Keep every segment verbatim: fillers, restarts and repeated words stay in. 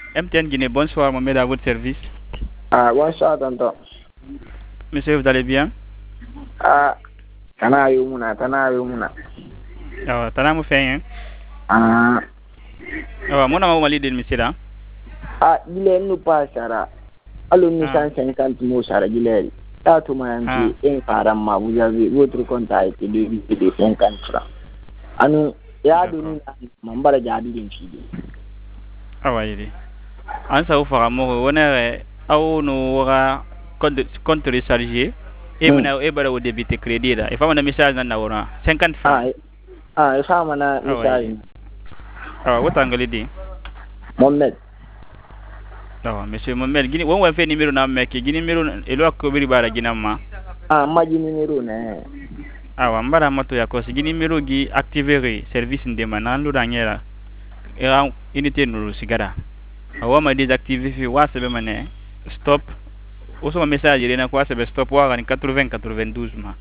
M T N Guinée, bonsoir, Mohamed, à votre service. Ah, bonsoir, tonton. Monsieur, vous allez bien? Ah, Tana Yumuna, Tana Yumuna. Ah, Tana me fait, hein? Ah. Ah, mon nom est Walid, monsieur, là. Ah, il est nous pas, Sarah. Alors, nous Ah. sommes cinquante mots, Sarah Guilherme. Ah, tout le monde est un vous avez votre compte a été débité de cinquante francs. Ah, nous, il y a donné un membre de Jadi. Ah, oui. En ça, vous fera mot, on est à nous compte rechargé. Et maintenant, et bien, au débit crédit, là. Il faut un message dans la cinquante francs. Ah, il faut un message. Ah, what angle dit? Mohamed. Non, monsieur Mohamed, gini, on va faire numéro na mec, gini numéro, et là, couvrir bara ginama. Ah, ma numéro, né. Ah, on va ramener ya cause, gini numéro gi activer service de manan, lu danyera. Et là, unité nous sigara. Ah, on va désactiver fi wa sebe mané. Stop. Ou son message, il est na quoi sebe stop wa en quatre-vingts quatre-vingt-douze ma.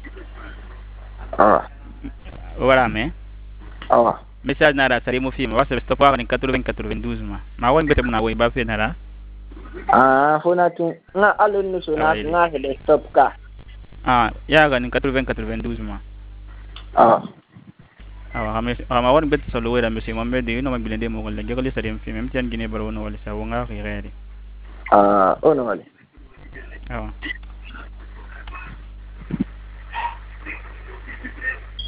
Ah. Voilà, mais. Ah. Message nara sari mo fi wa sebe stop wa en quatre-vingts quatre-vingt-douze ma. Ma wa ngete na wa ba fe nara. Ah, fona tu nga alon no so na nga hele stop ka. Ah, ya ga en quatre-vingts quatre-vingt-douze ma. Ah. Ah, mais ah, ma won bet solo wera monsieur Mohamed, no ma bilende mo golle jogale sari fi même tan Guinée baro no wala sa wonga xire. Ah, ono wale. Ah.